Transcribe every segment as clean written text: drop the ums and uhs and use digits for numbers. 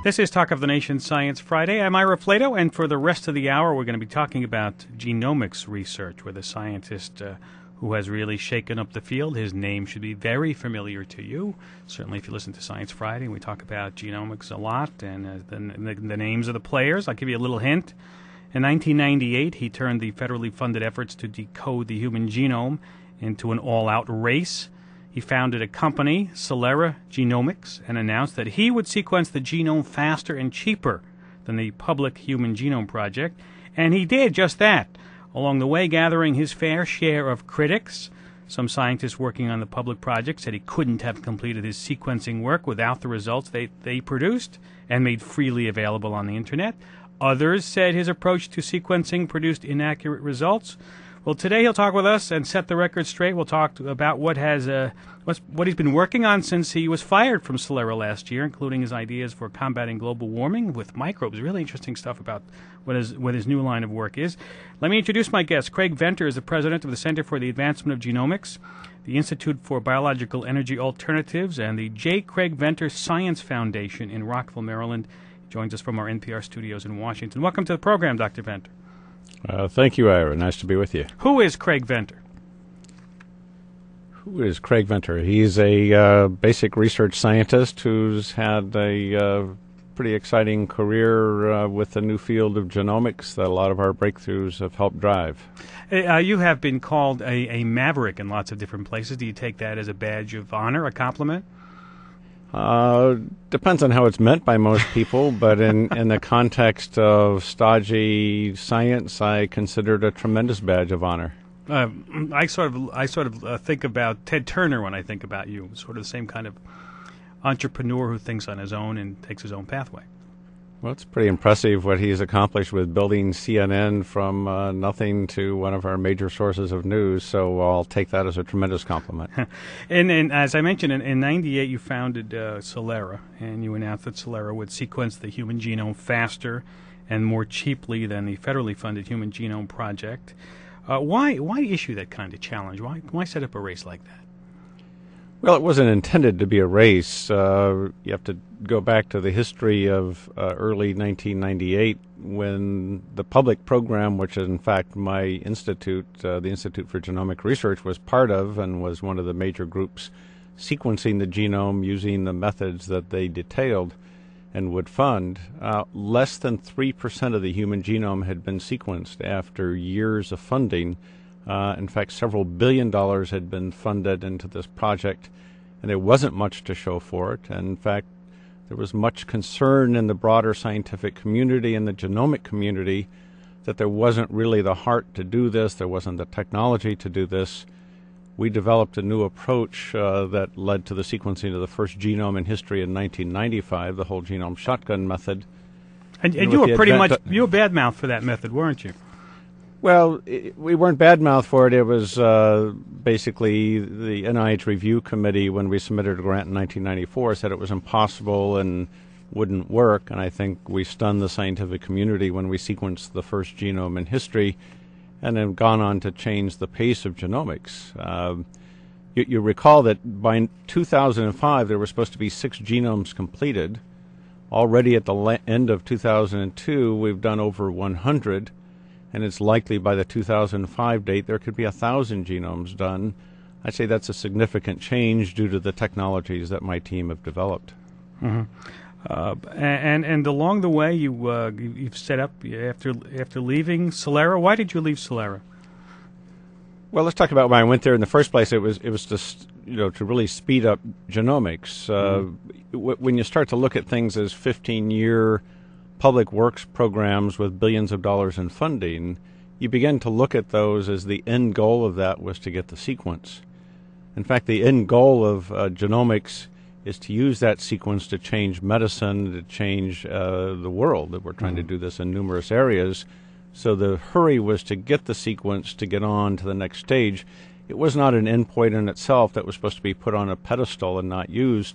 This is Talk of the Nation Science Friday. I'm Ira Flato, and for the rest of the hour, we're going to be talking about genomics research with a scientist who has really shaken up the field. His name should be very familiar to you. Certainly, if you listen to Science Friday, we talk about genomics a lot and the names of the players. I'll give you a little hint. In 1998, he turned the federally funded efforts to decode the human genome into an all-out race. He founded a company, Celera Genomics, and announced that he would sequence the genome faster and cheaper than the public Human Genome Project. And he did just that, along the way gathering his fair share of critics. Some scientists working on the public project said he couldn't have completed his sequencing work without the results they produced and made freely available on the Internet. Others said his approach to sequencing produced inaccurate results. Well, today he'll talk with us and set the record straight. We'll talk about what he's been working on since he was fired from Celera last year, including his ideas for combating global warming with microbes. Really interesting stuff about what his new line of work is. Let me introduce my guest. Craig Venter is the president of the Center for the Advancement of Genomics, the Institute for Biological Energy Alternatives, and the J. Craig Venter Science Foundation in Rockville, Maryland. He joins us from our NPR studios in Washington. Welcome to the program, Dr. Venter. Thank you, Ira. Nice to be with you. Who is Craig Venter? Who is Craig Venter? He's a basic research scientist who's had a pretty exciting career with the new field of genomics that a lot of our breakthroughs have helped drive. You have been called a maverick in lots of different places. Do you take that as a badge of honor, a compliment? Depends on how it's meant by most people, but in the context of stodgy science, I consider it a tremendous badge of honor. I sort of think about Ted Turner when I think about you, sort of the same kind of entrepreneur who thinks on his own and takes his own pathway. Well, it's pretty impressive what he's accomplished with building CNN from nothing to one of our major sources of news, so I'll take that as a tremendous compliment. And as I mentioned, in 98 you founded Celera, and you announced that Celera would sequence the human genome faster and more cheaply than the federally funded Human Genome Project. Why issue that kind of challenge? Why set up a race like that? Well, it wasn't intended to be a race. You have to go back to the history of early 1998 when the public program, which is in fact my institute, the Institute for Genomic Research, was part of and was one of the major groups sequencing the genome using the methods that they detailed and would fund. Less than 3% of the human genome had been sequenced after years of funding. In fact, several $1 billion had been funded into this project, and there wasn't much to show for it. And in fact, there was much concern in the broader scientific community and the genomic community that there wasn't really the heart to do this, there wasn't the technology to do this. We developed a new approach that led to the sequencing of the first genome in history in 1995, the whole genome shotgun method. And you were pretty much, you were badmouth for that method, weren't you? Well, we weren't badmouth for it. It was basically the NIH Review Committee, when we submitted a grant in 1994, said it was impossible and wouldn't work. And I think we stunned the scientific community when we sequenced the first genome in history and have gone on to change the pace of genomics. You recall that by 2005, there were supposed to be 6 genomes completed. Already at the end of 2002, we've done over 100. And it's likely by the 2005 date there could be 1,000 genomes done. I'd say that's a significant change due to the technologies that my team have developed. Mm-hmm. And along the way, you've set up after leaving Celera. Why did you leave Celera? Well, let's talk about why I went there in the first place. It was just to really speed up genomics. When you start to look at things as 15-year public works programs with billions of dollars in funding, you begin to look at those as the end goal of that was to get the sequence. In fact, the end goal of genomics is to use that sequence to change medicine, to change the world. That we're trying to do this in numerous areas. So the hurry was to get the sequence to get on to the next stage. It was not an endpoint in itself that was supposed to be put on a pedestal and not used.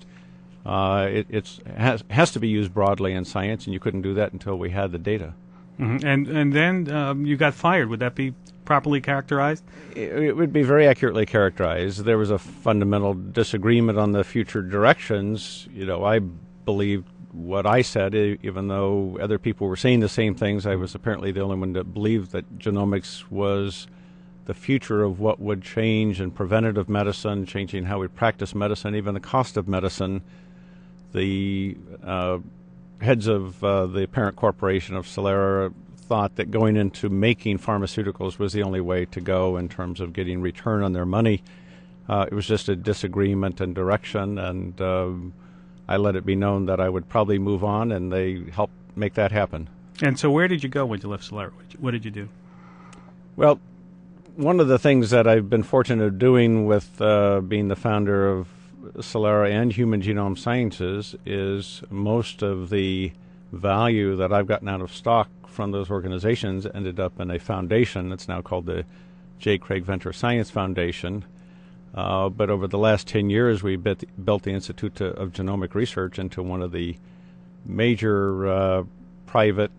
It has to be used broadly in science, and you couldn't do that until we had the data. Mm-hmm. And then you got fired. Would that be properly characterized? It would be very accurately characterized. There was a fundamental disagreement on the future directions. I believed what I said, even though other people were saying the same things. I was apparently the only one that believed that genomics was the future of what would change in preventative medicine, changing how we practice medicine, even the cost of medicine. The heads of the parent corporation of Celera thought that going into making pharmaceuticals was the only way to go in terms of getting return on their money. It was just a disagreement in direction, and I let it be known that I would probably move on, and they helped make that happen. And so where did you go when you left Celera? What did you do? Well, one of the things that I've been fortunate of doing with being the founder of Celera and Human Genome Sciences is most of the value that I've gotten out of stock from those organizations ended up in a foundation that's now called the J. Craig Venter Science Foundation. But over the last 10 years, we built the Institute of Genomic Research into one of the major private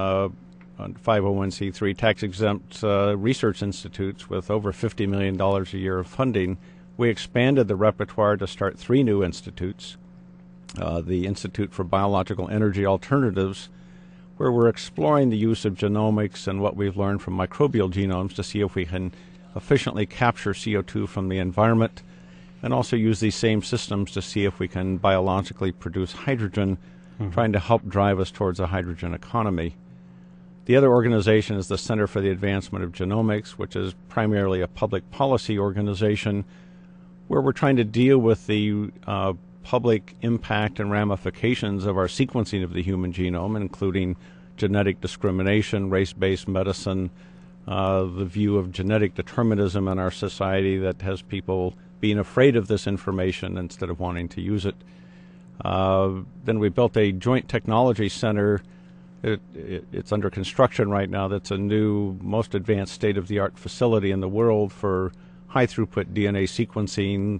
501c3 tax-exempt research institutes with over $50 million a year of funding. We expanded the repertoire to start 3 new institutes. The Institute for Biological Energy Alternatives, where we're exploring the use of genomics and what we've learned from microbial genomes to see if we can efficiently capture CO2 from the environment, and also use these same systems to see if we can biologically produce hydrogen, trying to help drive us towards a hydrogen economy. The other organization is the Center for the Advancement of Genomics, which is primarily a public policy organization where we're trying to deal with the public impact and ramifications of our sequencing of the human genome, including genetic discrimination, race-based medicine, the view of genetic determinism in our society that has people being afraid of this information instead of wanting to use it. Then we built a joint technology center. It's under construction right now. That's a new, most advanced state-of-the-art facility in the world for high-throughput DNA sequencing,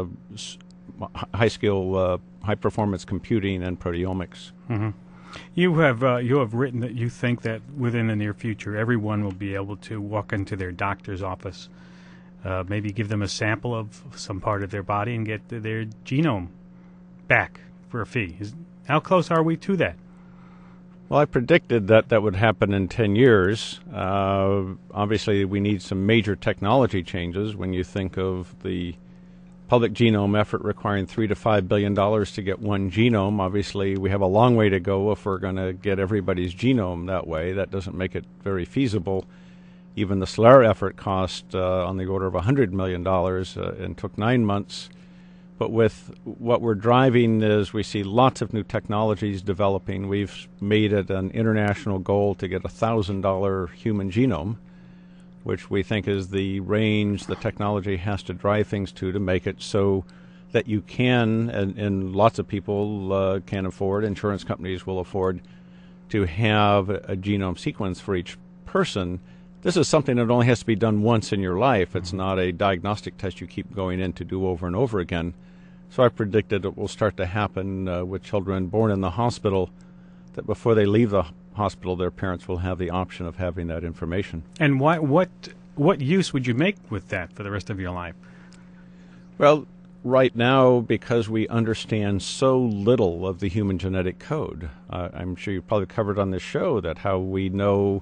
high-skill, high-performance computing, and proteomics. Mm-hmm. You have written that you think that within the near future, everyone will be able to walk into their doctor's office, maybe give them a sample of some part of their body and get their genome back for a fee. How close are we to that? Well, I predicted that that would happen in 10 years. Obviously, we need some major technology changes when you think of the public genome effort requiring $3 to $5 billion to get one genome. Obviously, we have a long way to go if we're going to get everybody's genome that way. That doesn't make it very feasible. Even the Celera effort cost on the order of $100 million and took 9 months. But with what we're driving is we see lots of new technologies developing. We've made it an international goal to get a $1,000 human genome, which we think is the range the technology has to drive things to make it so that you can, and lots of people can afford, insurance companies will afford, to have a genome sequence for each person. This is something that only has to be done once in your life. It's not a diagnostic test you keep going in to do over and over again. So I predicted it will start to happen with children born in the hospital, that before they leave the hospital, their parents will have the option of having that information. And what use would you make with that for the rest of your life? Well, right now, because we understand so little of the human genetic code, I'm sure you've probably covered on this show that how we know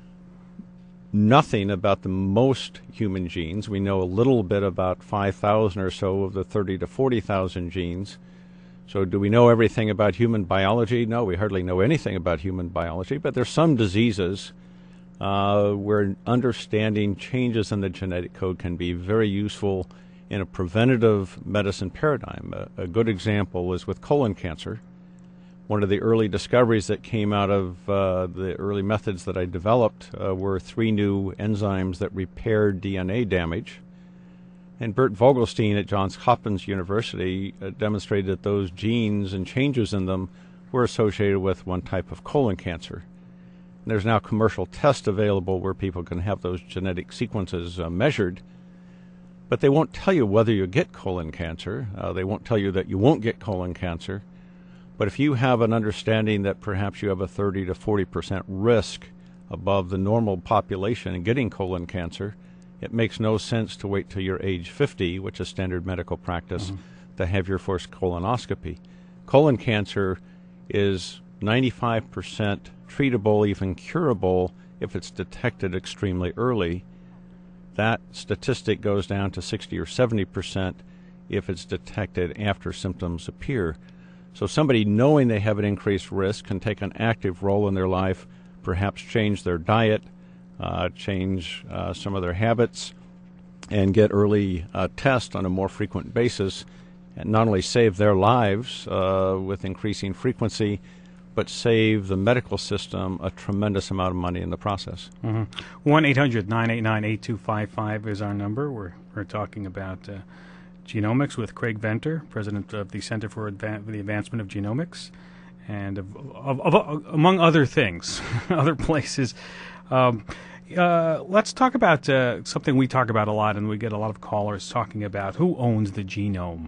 nothing about the most human genes. We know a little bit about 5,000 or so of the 30 to 40,000 genes. So do we know everything about human biology? No, we hardly know anything about human biology, but there's some diseases where understanding changes in the genetic code can be very useful in a preventative medicine paradigm. A good example is with colon cancer. One of the early discoveries that came out of the early methods that I developed were 3 new enzymes that repaired DNA damage. And Bert Vogelstein at Johns Hopkins University demonstrated that those genes and changes in them were associated with one type of colon cancer. And there's now commercial tests available where people can have those genetic sequences measured, but they won't tell you whether you get colon cancer. They won't tell you that you won't get colon cancer. But if you have an understanding that perhaps you have a 30 to 40% risk above the normal population in getting colon cancer, it makes no sense to wait till you're age 50, which is standard medical practice, to have your first colonoscopy. Colon cancer is 95% treatable, even curable, if it's detected extremely early. That statistic goes down to 60 or 70% if it's detected after symptoms appear. So somebody knowing they have an increased risk can take an active role in their life, perhaps change their diet, change some of their habits, and get early tests on a more frequent basis, and not only save their lives with increasing frequency, but save the medical system a tremendous amount of money in the process. 1-800-989-8255 is our number. We're talking about genomics with Craig Venter, president of the Center for the Advancement of Genomics, and among other things, other places. Let's talk about something we talk about a lot, and we get a lot of callers talking about who owns the genome.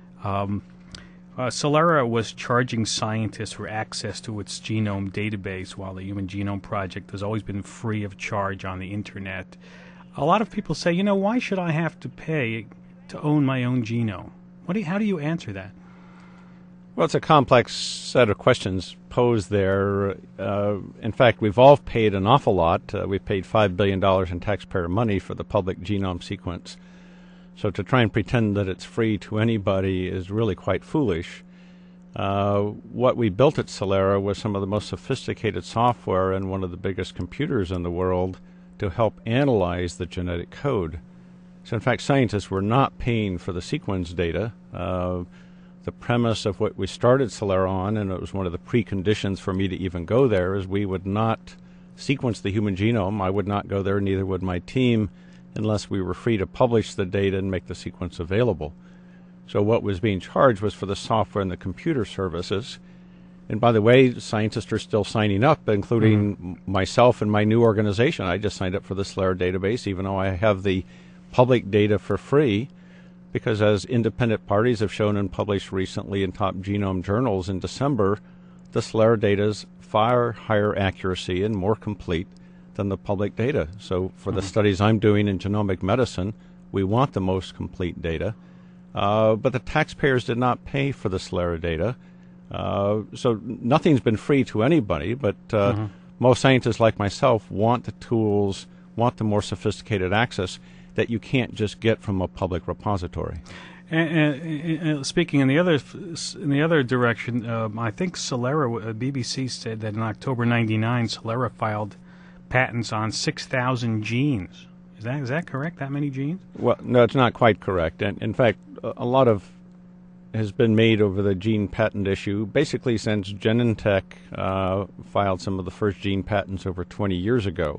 Celera was charging scientists for access to its genome database, while the Human Genome Project has always been free of charge on the Internet. A lot of people say, why should I have to pay to own my own genome? How do you answer that? Well, it's a complex set of questions posed there. In fact, we've all paid an awful lot. We've paid $5 billion in taxpayer money for the public genome sequence. So to try and pretend that it's free to anybody is really quite foolish. What we built at Celera was some of the most sophisticated software and one of the biggest computers in the world to help analyze the genetic code. So in fact, scientists were not paying for the sequence data. The premise of what we started Celera on, and it was one of the preconditions for me to even go there, is we would not sequence the human genome. I would not go there, neither would my team, unless we were free to publish the data and make the sequence available. So what was being charged was for the software and the computer services. And by the way, scientists are still signing up, including myself and my new organization. I just signed up for the Celera database, even though I have the public data for free, because as independent parties have shown and published recently in top genome journals in December, the Celera data is far higher accuracy and more complete than the public data. So for the studies I'm doing in genomic medicine, we want the most complete data. But the taxpayers did not pay for the Celera data. So nothing's been free to anybody, but most scientists like myself want the tools, want the more sophisticated access that you can't just get from a public repository. And speaking in the other direction, I think Celera, BBC said that in October '99, Celera filed patents on 6,000 genes. Is that correct? That many genes? Well, no, it's not quite correct. And in fact, a lot of has been made over the gene patent issue, basically since Genentech filed some of the first gene patents over 20 years ago.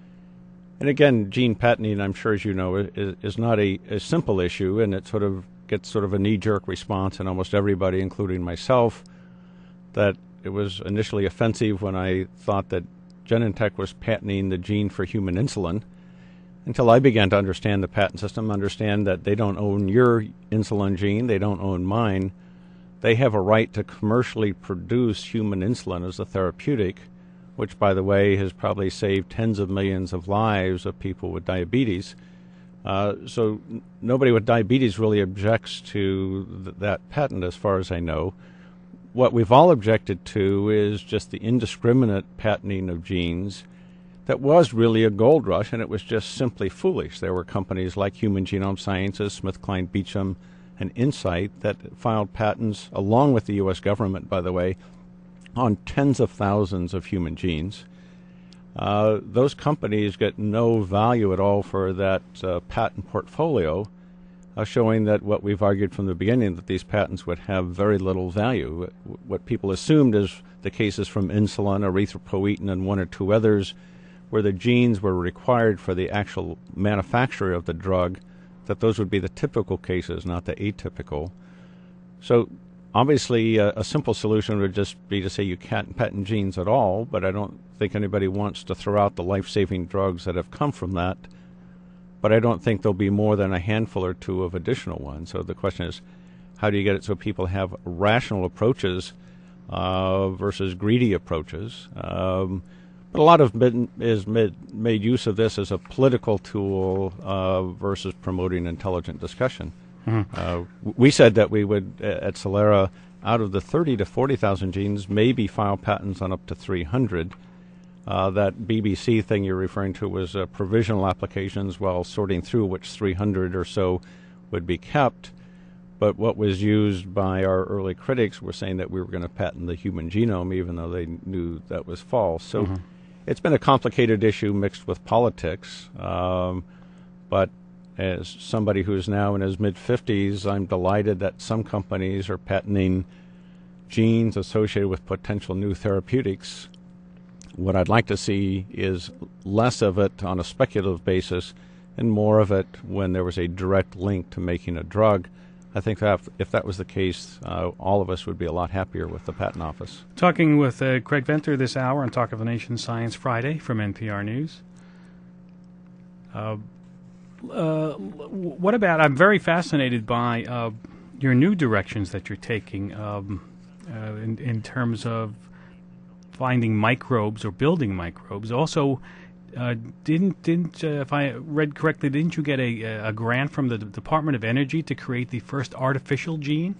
And again, gene patenting, I'm sure as you know, is not a simple issue, and it sort of gets sort of a knee-jerk response in almost everybody, including myself, that it was initially offensive when I thought that Genentech was patenting the gene for human insulin, until I began to understand the patent system, understand that they don't own your insulin gene, they don't own mine. They have a right to commercially produce human insulin as a therapeutic, which, by the way, has probably saved tens of millions of lives of people with diabetes. So nobody with diabetes really objects to that patent, as far as I know. What we've all objected to is just the indiscriminate patenting of genes that was really a gold rush, and it was just simply foolish. There were companies like Human Genome Sciences, SmithKline Beecham, and Incyte that filed patents, along with the U.S. government, by the way, on tens of thousands of human genes. Those companies get no value at all for that patent portfolio, showing that what we've argued from the beginning, that these patents would have very little value. What people assumed is the cases from insulin, erythropoietin, and one or two others, where the genes were required for the actual manufacture of the drug, that those would be the typical cases, not the atypical. So obviously a simple solution would just be to say you can't patent genes at all, but I don't think anybody wants to throw out the life-saving drugs that have come from that. But I don't think there'll be more than a handful or two of additional ones. So the question is, how do you get it so people have rational approaches versus greedy approaches? But a lot of is made use of this as a political tool versus promoting intelligent discussion. We said that we would, at Celera, out of the 30 to 40,000 genes, maybe file patents on up to 300. That BBC thing you're referring to was provisional applications while sorting through which 300 or so would be kept. But what was used by our early critics were saying that we were going to patent the human genome, even though they knew that was false. So it's been a complicated issue mixed with politics. But as somebody who's now in his mid-50s, I'm delighted that some companies are patenting genes associated with potential new therapeutics. What I'd like to see is less of it on a speculative basis and more of it when there was a direct link to making a drug. I think that if that was the case, all of us would be a lot happier with the Patent Office. Talking with Craig Venter this hour on Talk of the Nation Science Friday from NPR News. What about, I'm very fascinated by your new directions that you're taking in terms of finding microbes or building microbes. Also, if I read correctly, didn't you get a grant from the Department of Energy to create the first artificial gene?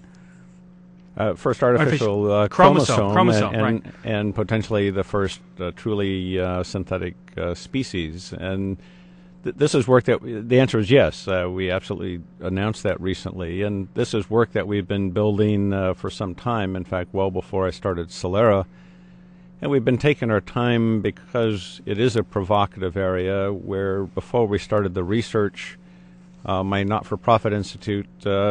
First artificial chromosome, and potentially the first truly synthetic species. And this is work that the answer is yes. We absolutely announced that recently, and this is work that we've been building for some time. In fact, well before I started Celera. And we've been taking our time because it is a provocative area where before we started the research, my not-for-profit institute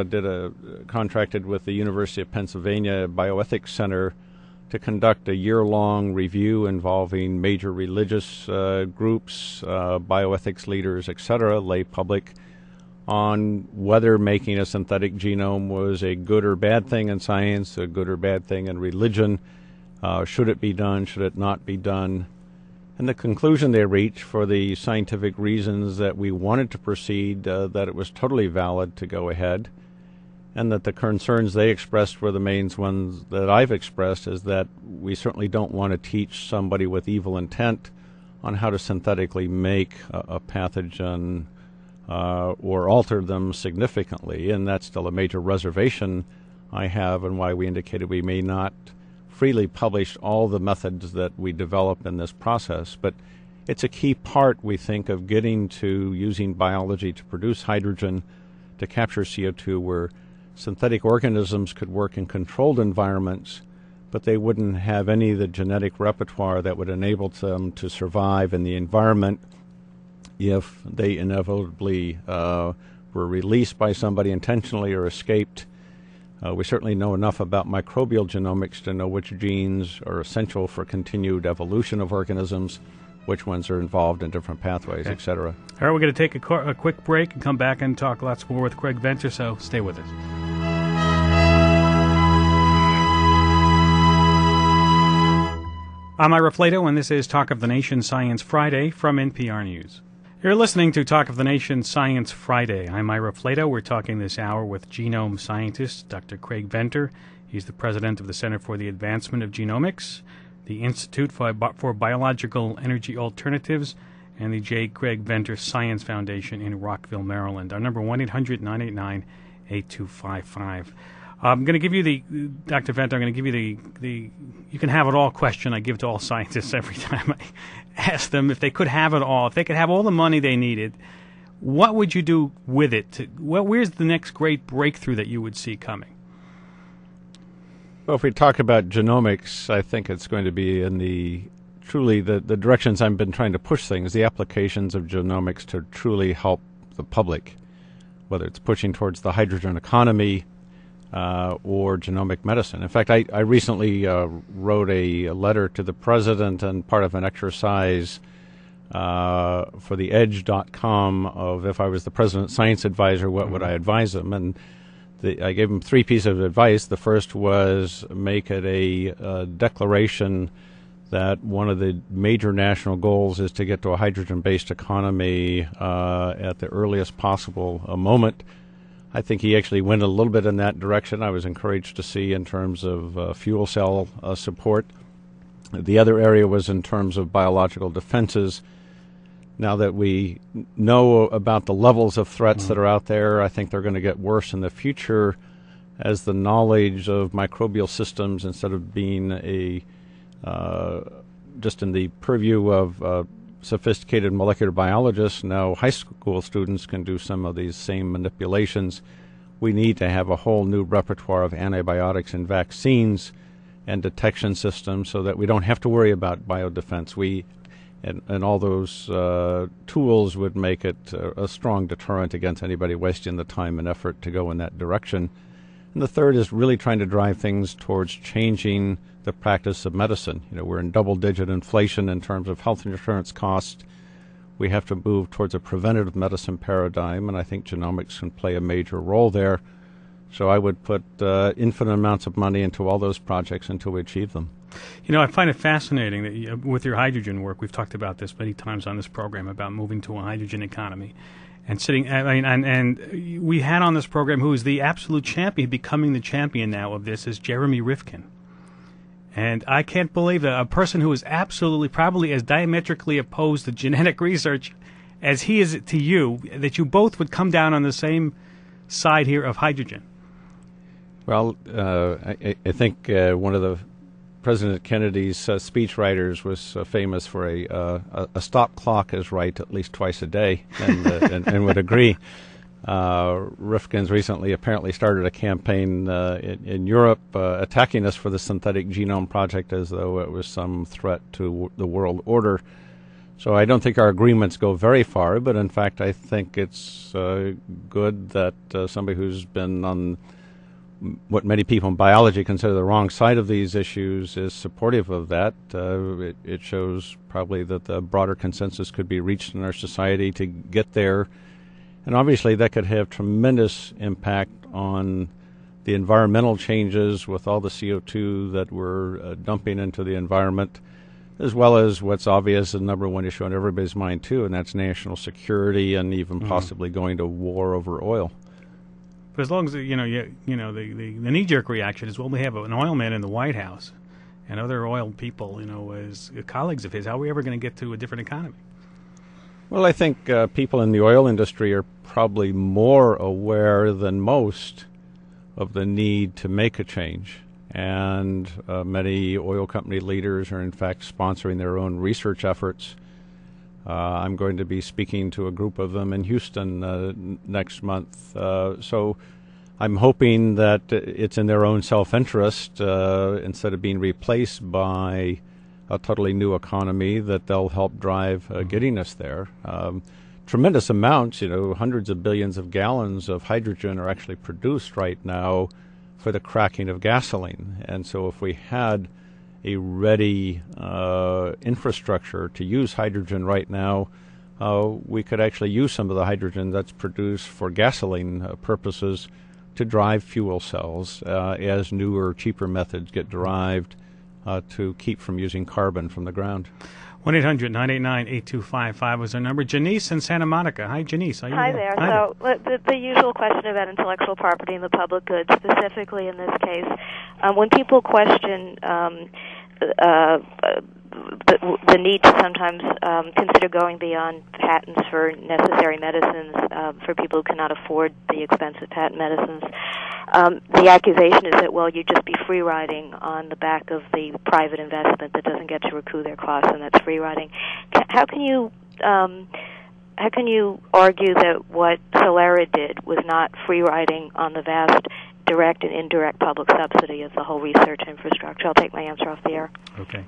contracted with the University of Pennsylvania Bioethics Center to conduct a year-long review involving major religious groups, bioethics leaders, etc., lay public, on whether making a synthetic genome was a good or bad thing in science, a good or bad thing in religion. Should it be done? Should it not be done? And the conclusion they reached, for the scientific reasons that we wanted to proceed, that it was totally valid to go ahead, and that the concerns they expressed were the main ones that I've expressed, is that we certainly don't want to teach somebody with evil intent on how to synthetically make a pathogen or alter them significantly. And that's still a major reservation I have, and why we indicated we may not freely publish all the methods that we develop in this process. But it's a key part, we think, of getting to using biology to produce hydrogen, to capture CO2, where synthetic organisms could work in controlled environments, but they wouldn't have any of the genetic repertoire that would enable them to survive in the environment if they inevitably were released by somebody intentionally or escaped. We certainly know enough about microbial genomics to know which genes are essential for continued evolution of organisms, which ones are involved in different pathways, okay, etc. All right, we're going to take a quick break and come back and talk lots more with Craig Venter, so stay with us. I'm Ira Flato, and this is Talk of the Nation Science Friday from NPR News. You're listening to Talk of the Nation Science Friday. I'm Ira Flato. We're talking this hour with genome scientist Dr. Craig Venter. He's the president of the Center for the Advancement of Genomics, the Institute for Biological Energy Alternatives, and the J. Craig Venter Science Foundation in Rockville, Maryland. Our number 1-800-989-8255. I'm going to give you Dr. Venter, I'm going to give you the you can have it all question I give to all scientists every time I ask them if they could have it all, if they could have all the money they needed, what would you do with it? Where's the next great breakthrough that you would see coming? Well, if we talk about genomics, I think it's going to be in the directions I've been trying to push things, the applications of genomics to truly help the public, whether it's pushing towards the hydrogen economy, or genomic medicine. In fact, I recently wrote a letter to the president and part of an exercise for the edge.com of, if I was the president's science advisor, what would I advise him? And I gave him 3 pieces of advice. The first was make it a declaration that one of the major national goals is to get to a hydrogen-based economy at the earliest possible moment. I think he actually went a little bit in that direction. I was encouraged to see in terms of fuel cell support. The other area was in terms of biological defenses. Now that we know about the levels of threats that are out there, I think they're going to get worse in the future. as the knowledge of microbial systems, instead of being just in the purview of sophisticated molecular biologists, now high school students can do some of these same manipulations. We need to have a whole new repertoire of antibiotics and vaccines and detection systems so that we don't have to worry about biodefense. And all those tools would make it a strong deterrent against anybody wasting the time and effort to go in that direction. And the third is really trying to drive things towards changing the practice of medicine. We're in double-digit inflation in terms of health insurance costs. We have to move towards a preventative medicine paradigm, and I think genomics can play a major role there. So I would put infinite amounts of money into all those projects until we achieve them. I find it fascinating that with your hydrogen work, we've talked about this many times on this program about moving to a hydrogen economy. And and we had on this program who is the absolute champion, becoming the champion now of this, is Jeremy Rifkin. And I can't believe that a person who is absolutely, probably as diametrically opposed to genetic research as he is to you, that you both would come down on the same side here of hydrogen. Well, I think one of the President Kennedy's speechwriters was famous for a stop clock is right at least twice a day, and would agree. Rifkin's recently apparently started a campaign in Europe attacking us for the Synthetic Genome Project as though it was some threat to the world order. So I don't think our agreements go very far, but in fact I think it's good that somebody who's been on what many people in biology consider the wrong side of these issues is supportive of that. It shows probably that the broader consensus could be reached in our society to get there. And obviously that could have tremendous impact on the environmental changes with all the CO2 that we're dumping into the environment, as well as what's obvious, the number one issue on everybody's mind too, and that's national security and even possibly going to war over oil. But as long as the knee-jerk reaction is, well, we have an oil man in the White House and other oil people, as colleagues of his, how are we ever going to get to a different economy? Well, I think people in the oil industry are probably more aware than most of the need to make a change. And many oil company leaders are, in fact, sponsoring their own research efforts. I'm going to be speaking to a group of them in Houston next month. So I'm hoping that it's in their own self-interest, instead of being replaced by a totally new economy, that they'll help drive getting us there. Tremendous amounts, hundreds of billions of gallons of hydrogen are actually produced right now for the cracking of gasoline. And so if we had a ready infrastructure to use hydrogen right now, we could actually use some of the hydrogen that's produced for gasoline purposes to drive fuel cells as newer, cheaper methods get derived to keep from using carbon from the ground. 1-800-989-8255 was our number. Janice in Santa Monica. Hi, Janice. Hi there. So the usual question about intellectual property and the public good, specifically in this case, when people question the need to sometimes consider going beyond patents for necessary medicines for people who cannot afford the expensive patent medicines, the accusation is that, well, you'd just be free riding on the back of the private investment that doesn't get to recoup their costs, and that's free riding. How can you argue that what Celera did was not free riding on the vast direct and indirect public subsidy of the whole research infrastructure? I'll take my answer off the air. Okay.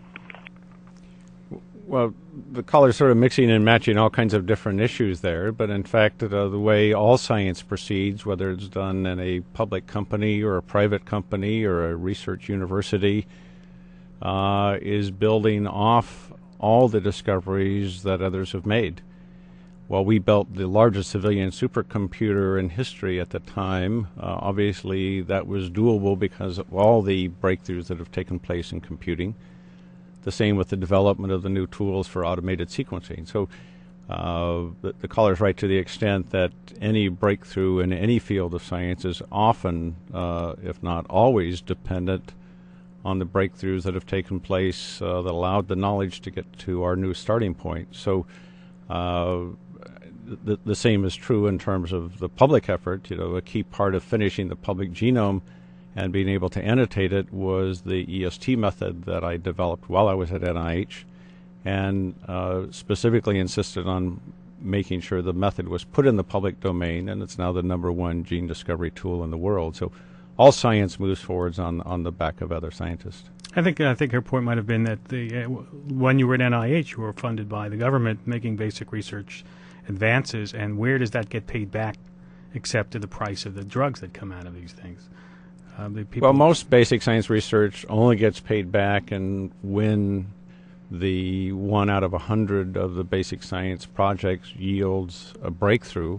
Well, the caller's sort of mixing and matching all kinds of different issues there, but in fact, the way all science proceeds, whether it's done in a public company or a private company or a research university, is building off all the discoveries that others have made. Well, we built the largest civilian supercomputer in history at the time. Obviously, that was doable because of all the breakthroughs that have taken place in computing. The same with the development of the new tools for automated sequencing. So the caller's right to the extent that any breakthrough in any field of science is often, if not always, dependent on the breakthroughs that have taken place that allowed the knowledge to get to our new starting point. So the same is true in terms of the public effort. A key part of finishing the public genome and being able to annotate it was the EST method that I developed while I was at NIH, and specifically insisted on making sure the method was put in the public domain, and it's now the #1 gene discovery tool in the world. So all science moves forwards on the back of other scientists. I think her point might have been that when you were at NIH, you were funded by the government making basic research advances, and where does that get paid back except to the price of the drugs that come out of these things? Well, most basic science research only gets paid back and when the 1 out of 100 of the basic science projects yields a breakthrough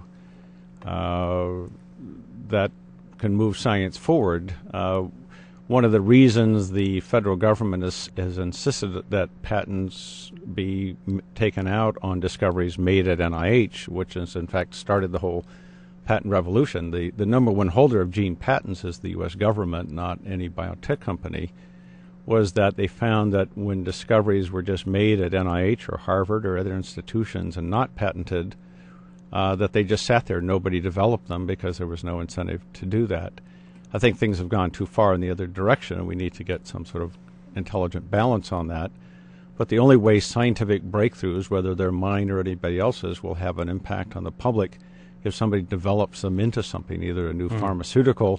that can move science forward. One of the reasons the federal government has insisted that patents be taken out on discoveries made at NIH, which has in fact started the whole patent revolution. The #1 holder of gene patents is the U.S. government, not any biotech company, was that they found that when discoveries were just made at NIH or Harvard or other institutions and not patented, that they just sat there. Nobody developed them because there was no incentive to do that. I think things have gone too far in the other direction, and we need to get some sort of intelligent balance on that. But the only way scientific breakthroughs, whether they're mine or anybody else's, will have an impact on the public if somebody develops them into something, either a new pharmaceutical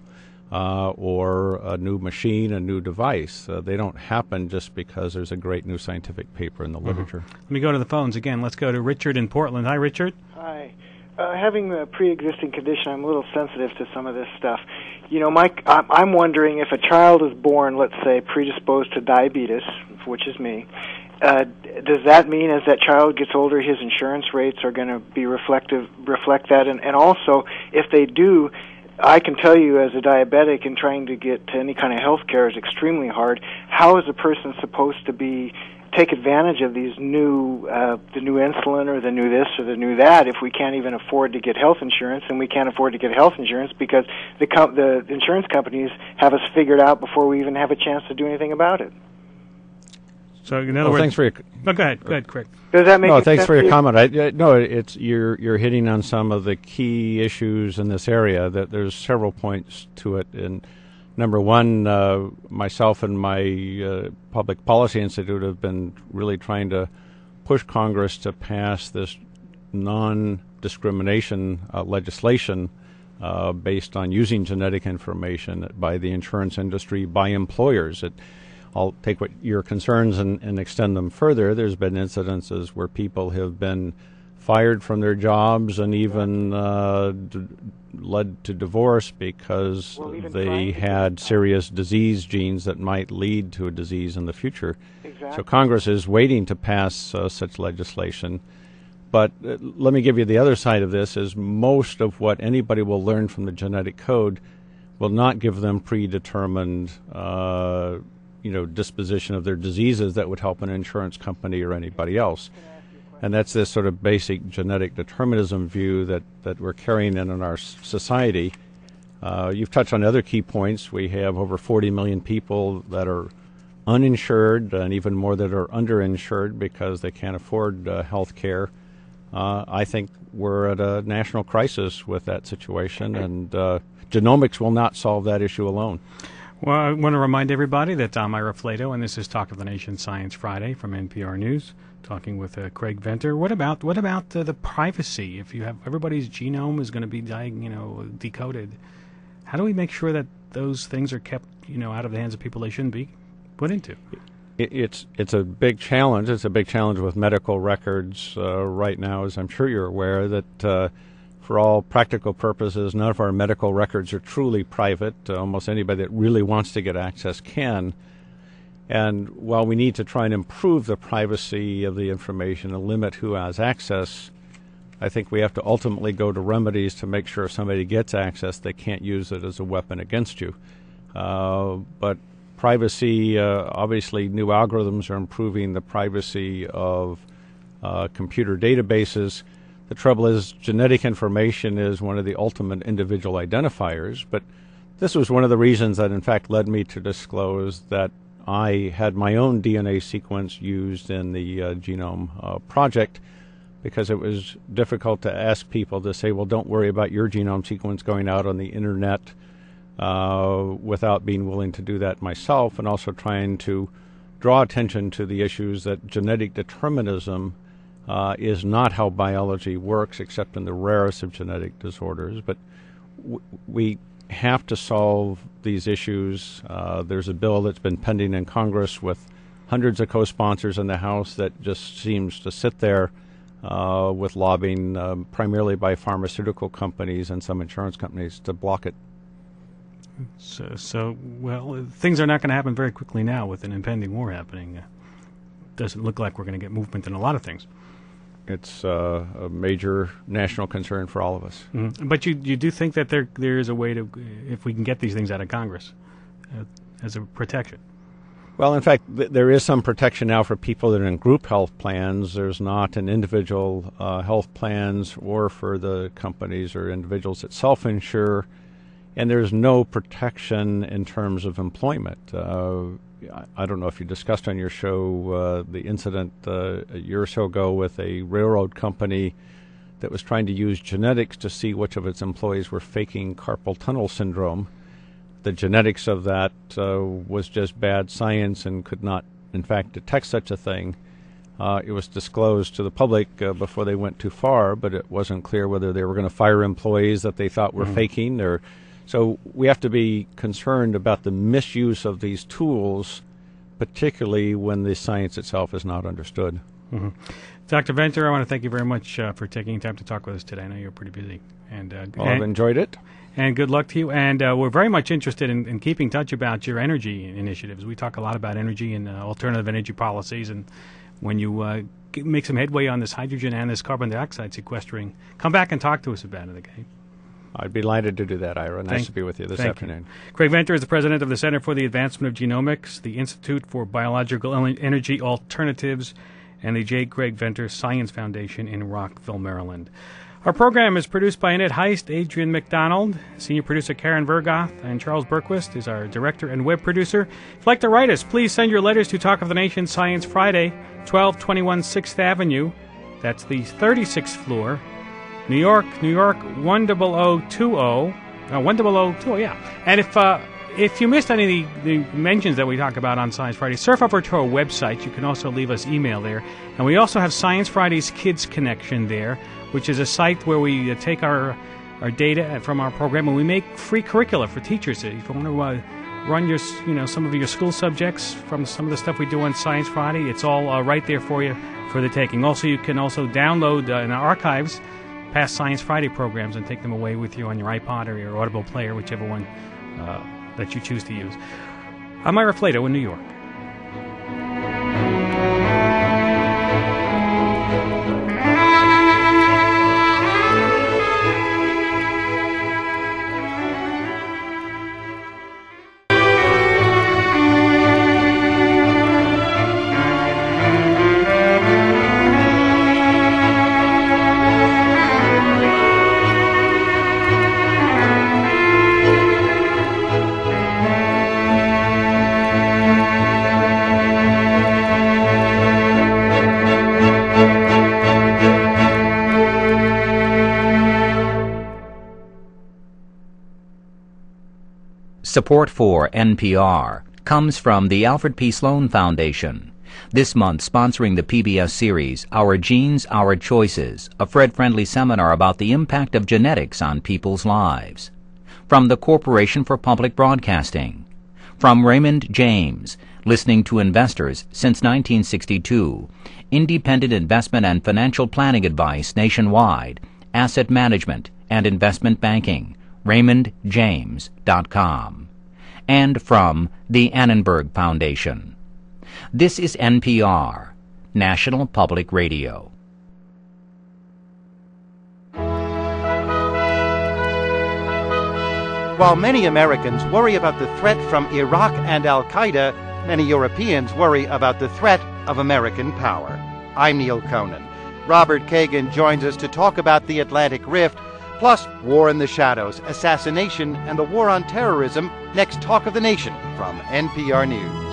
or a new machine, a new device. They don't happen just because there's a great new scientific paper in the literature. Let me go to the phones again. Let's go to Richard in Portland. Hi, Richard. Hi. Having a pre-existing condition, I'm a little sensitive to some of this stuff. I'm wondering if a child is born, let's say, predisposed to diabetes, which is me, does that mean as that child gets older, his insurance rates are going to be reflect that? And also, if they do, I can tell you as a diabetic and trying to get to any kind of health care is extremely hard. How is a person supposed to take advantage of these the new insulin or the new this or the new that if we can't even afford to get health insurance? And we can't afford to get health insurance because the insurance companies have us figured out before we even have a chance to do anything about it. So in other words, thanks for your. No, go ahead, Craig. Does that make sense? Thanks for your comment. You're hitting on some of the key issues in this area. That there's several points to it. And #1, myself and my Public Policy Institute have been really trying to push Congress to pass this non-discrimination legislation based on using genetic information by the insurance industry, by employers. I'll take your concerns and extend them further. There's been incidences where people have been fired from their jobs and even led to divorce because they had serious disease genes that might lead to a disease in the future. Exactly. So Congress is waiting to pass such legislation. But let me give you the other side of this, is most of what anybody will learn from the genetic code will not give them predetermined disposition of their diseases that would help an insurance company or anybody else. And that's this sort of basic genetic determinism view that we're carrying in our society. You've touched on other key points. We have over 40 million people that are uninsured and even more that are underinsured because they can't afford health care. I think we're at a national crisis with that situation, and genomics will not solve that issue alone. Well, I want to remind everybody that I'm Ira Flato, and this is Talk of the Nation Science Friday from NPR News, talking with Craig Venter. What about the privacy? If you have everybody's genome is going to be decoded, how do we make sure that those things are kept out of the hands of people they shouldn't be put into? It's a big challenge. It's a big challenge with medical records right now, as I'm sure you're aware, that for all practical purposes, none of our medical records are truly private. Almost anybody that really wants to get access can. And while we need to try and improve the privacy of the information and limit who has access, I think we have to ultimately go to remedies to make sure if somebody gets access, they can't use it as a weapon against you. But privacy, obviously new algorithms are improving the privacy of computer databases. The trouble is genetic information is one of the ultimate individual identifiers, but this was one of the reasons that in fact led me to disclose that I had my own DNA sequence used in the genome project, because it was difficult to ask people to say, well, don't worry about your genome sequence going out on the internet, without being willing to do that myself, and also trying to draw attention to the issues that genetic determinism is not how biology works, except in the rarest of genetic disorders. But we have to solve these issues. There's a bill that's been pending in Congress with hundreds of co-sponsors in the House that just seems to sit there with lobbying primarily by pharmaceutical companies and some insurance companies to block it. So well, things are not going to happen very quickly now with an impending war happening. Doesn't look like we're going to get movement in a lot of things. It's a major national concern for all of us. Mm-hmm. But you do think that there is a way to, if we can get these things out of Congress, as a protection? Well, in fact, there is some protection now for people that are in group health plans. There's not in individual health plans or for the companies or individuals that self-insure. And there's no protection in terms of employment. I don't know if you discussed on your show the incident a year or so ago with a railroad company that was trying to use genetics to see which of its employees were faking carpal tunnel syndrome. The genetics of that was just bad science and could not, in fact, detect such a thing. It was disclosed to the public before they went too far, but it wasn't clear whether they were going to fire employees that they thought were faking or... So we have to be concerned about the misuse of these tools, particularly when the science itself is not understood. Mm-hmm. Dr. Venter, I want to thank you very much for taking time to talk with us today. I know you're pretty busy. I've enjoyed it. And good luck to you. And we're very much interested in keeping touch about your energy initiatives. We talk a lot about energy and alternative energy policies. And when you make some headway on this hydrogen and this carbon dioxide sequestering, come back and talk to us about it, okay? I'd be delighted to do that, Ira. Nice to be with you this afternoon. Craig Venter is the president of the Center for the Advancement of Genomics, the Institute for Biological Energy Alternatives, and the J. Craig Venter Science Foundation in Rockville, Maryland. Our program is produced by Annette Heist, Adrian McDonald, senior producer Karen Vergoth, and Charles Berquist is our director and web producer. If you'd like to write us, please send your letters to Talk of the Nation Science Friday, 1221 6th Avenue. That's the 36th floor. New York, 10020. 10020, yeah. And if you missed any of the mentions that we talk about on Science Friday, surf over to our website. You can also leave us email there. And we also have Science Friday's Kids Connection there, which is a site where we take our data from our program and we make free curricula for teachers. If you want to run your, some of your school subjects from some of the stuff we do on Science Friday, it's all right there for you for the taking. Also, you can also download in our archives past Science Friday programs and take them away with you on your iPod or your Audible player, whichever one that you choose to use. I'm Ira Flato in New York. Support for NPR comes from the Alfred P. Sloan Foundation. This month, sponsoring the PBS series, Our Genes, Our Choices, a Fred-friendly seminar about the impact of genetics on people's lives. From the Corporation for Public Broadcasting. From Raymond James, listening to investors since 1962. Independent investment and financial planning advice nationwide. Asset management and investment banking. RaymondJames.com. And from the Annenberg Foundation. This is NPR, National Public Radio. While many Americans worry about the threat from Iraq and Al-Qaeda, many Europeans worry about the threat of American power. I'm Neil Conan. Robert Kagan joins us to talk about the Atlantic Rift, plus War in the Shadows, Assassination, and the War on Terrorism, next Talk of the Nation from NPR News.